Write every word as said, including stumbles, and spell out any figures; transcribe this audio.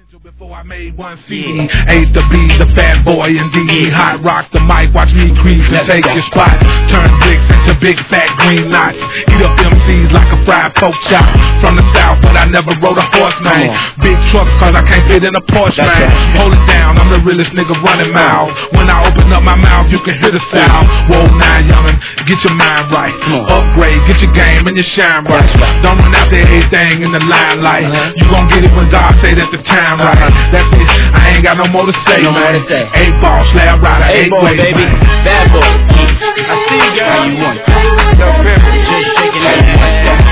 Before I made one C D, A to B, the fat boy indeed. Hot rock the mic, watch me creep and take your spot. Turn bricks into big fat green knots. Eat up M Cs like a fried pork chop. From the south, but I never rode a horse, man. Big trucks, cause I can't fit in a Porsche, man. Hold it down, I'm the realest nigga running miles. When I open up my mouth, you can hear the sound. Whoa, now youngin', get your mind right. Upgrade, get your game and your shine right. Don't run after everything in the limelight. You gon' get it when God say that the time right. That's it, I ain't got no more to say, no man. Eight ball, slab rider, eight boy, way, baby. Man. Bad boy. I see you, girl. How you want? Just shaking that.